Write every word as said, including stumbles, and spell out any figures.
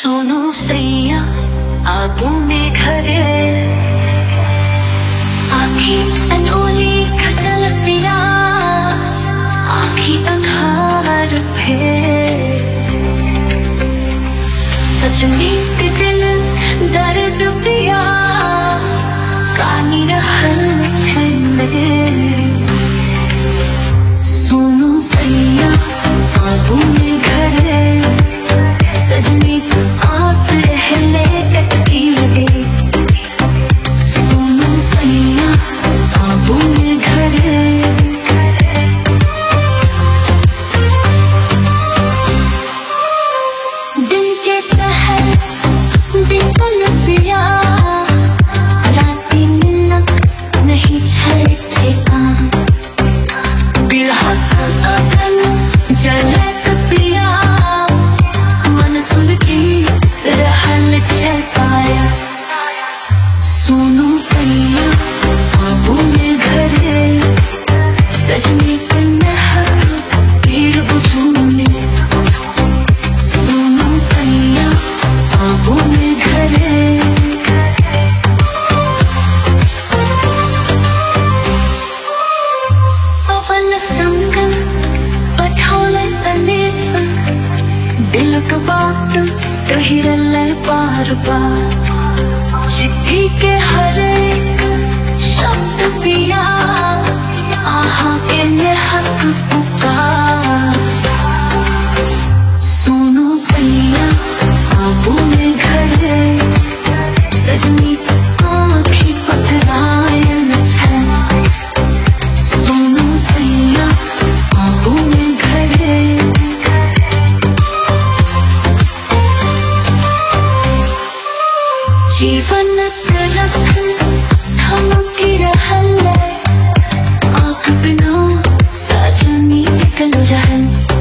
सोनू सैया आबू में घरे आखी अनोली खसल पिया आखी अंधार फे सजनी के दिल दर्द पिया कानी रहल छे सोनू सैया आबू में घरे सजनी आस रहले कटकी लगे सोनू सैया आबू में घरे दिन के सहर बिकल पिया राती मिलक नहीं छे बिरहक अगन जलक पिया मन सुलगी रहल छे सायस सोनू सैया आबू में घरे सजनी के नहर पीर बुझूने सोनू सैया आबू में घरे अवल संग पठौल सनेस दिल का बात कही रले बार बार चिट्ठी के हर एक शब्द पिया आहा के नेहक पुकार सोनू सैया आबू में घरे सजनी आँखी पथरायल छे सोनू सैया आबू में घरे जीवन रख थमकी रहल आँख बिना सजनी निकल रहल